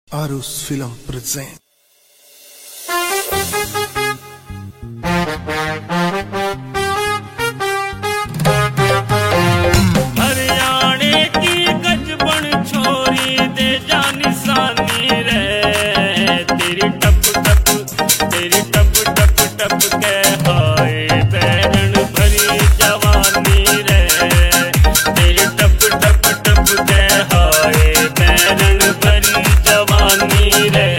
Arus Film present. हरियाणे की गजबन छोरी दे जा निशानी रे, तेरी टप टप के हाय बैरन भरी जवानी रे, तेरी टप के हाय बैरन भरी जवानी रे।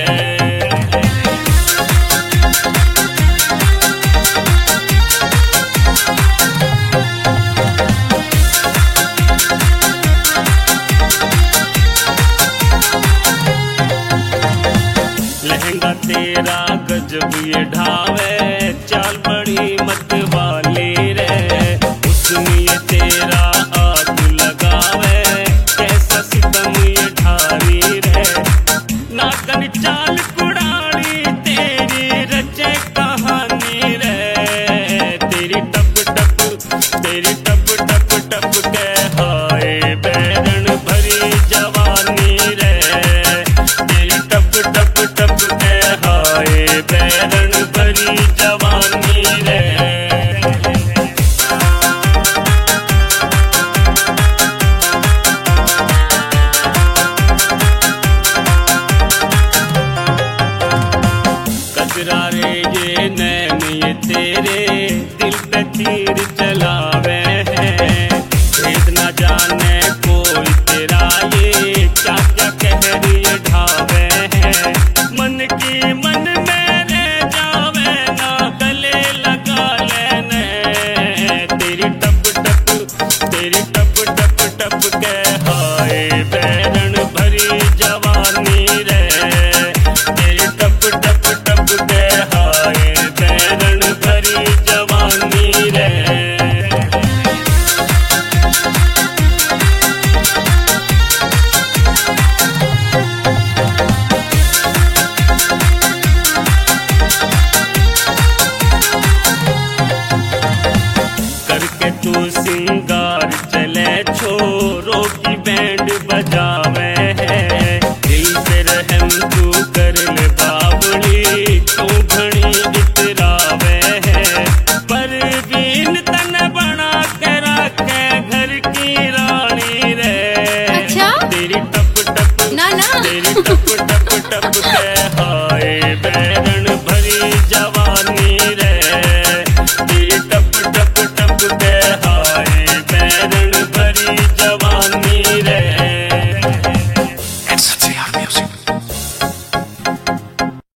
लहंगा तेरा गजब ये ढावे, चाल बड़ी मत वाली रे, उसमें ये तेरा आग लगावे, कैसा सितम ये ढारी रे, नाकन चाल कुड़ाली तेरी रचे कहानी रे, तेरी टप टप के हाय बैरन भरी जवानी रे, तेरी टप के हाय बैरन भरी जवानी रे। कजरा रे ये नैन ये तेरे दिल पे तीर चलावे हैं, भेद न जाने कोई तेरा ये क्या क्या कहर ये ढावे हैं, मन की मन में रह जावे ना गले लगा लेने, तेरी टप के हाय बैरन भरी जवानी रे, तेरी टप के हाय बैरन भरी जवानी रे। करके तू सिंगार चले छोरों की बैंड बजावे है, दिल पे रहम तू कर ले बाबुली, तू घड़ी इतरावे है, परवीन तन बना के रखे घर की रानी रे। अच्छा? तेरी टप ना ना तेरी टप के